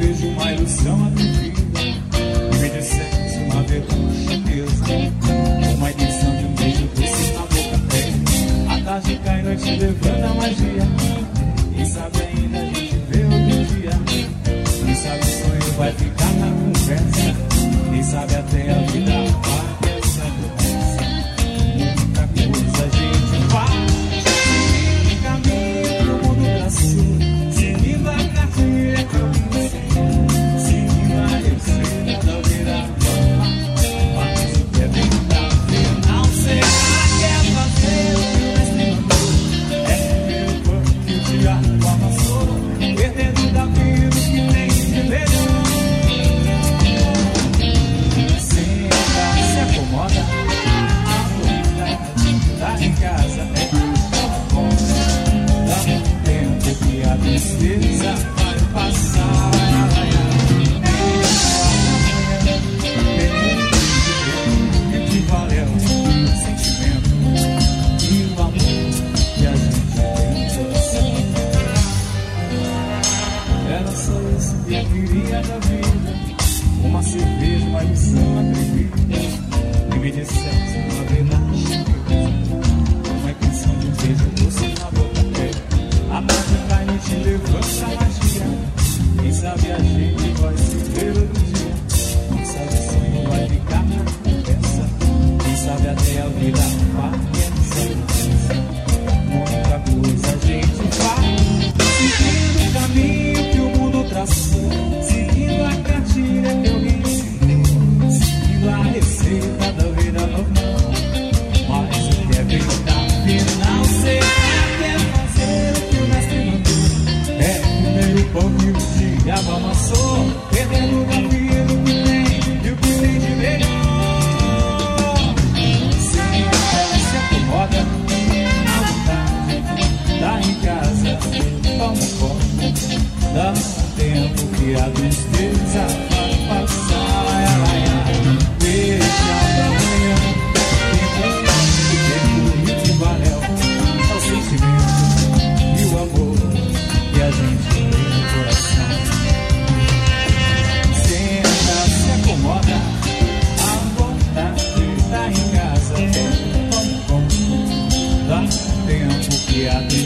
vejo uma ilusão atrevida e me disseste uma verdade certeza, uma intenção de um beijo doce na boca. A tarde cai, noite levanta a magia. Quem sabe ainda a gente vê outro dia. Quem sabe o sonho vai ficar na conversa. Quem sabe até a vida vai essa doença. Muita coisa a gente faz. Seguindo o caminho que o mundo traçou, seguindo a cartilha que eu ensinei, seguindo a receita da vida. Mas o que é verdadeiro não será que é fazer o que o mestre mandou. É ver o corpo que o diabo amassou, perdendo daquilo que nem se melhorou. Se acomoda, a vontade tá em casa, é bom. Dá um tempo que a tristeza vai passar. E que valeu o sentimento e o amor que a gente tem no coração. Era só isso que eu queria da vida, uma cerveja, uma lição atrevida. E me disseste uma verdade, uma intenção de um beijo doce na boca. A tarde cai, noite levanta a magia. Quem sabe a gente vai se ver outro dia. Quem sabe o sonho vai ficar na conversa. Quem sabe até a vida vai essa. Muita coisa a gente faz, seguindo o caminho que o mundo traçou, seguindo a cartilha que eu ensinei, seguindo a receita da vida normal. Mas o que é verdade não será que é fazer o que o mestre mandou. É comer o pão que o diabo amassou, perdendo o caminho que tem e o que tem de melhor. Se acomoda, à vontade, tá em casa, toma um copo. Dá um tempo que a tristeza vai passar. Deixa pra amanhã. Tem que valeu é o sentimento e o amor que a gente tem no coração. Senta, se acomoda, à vontade, tá em casa, vamos. Dá um tempo que a tristeza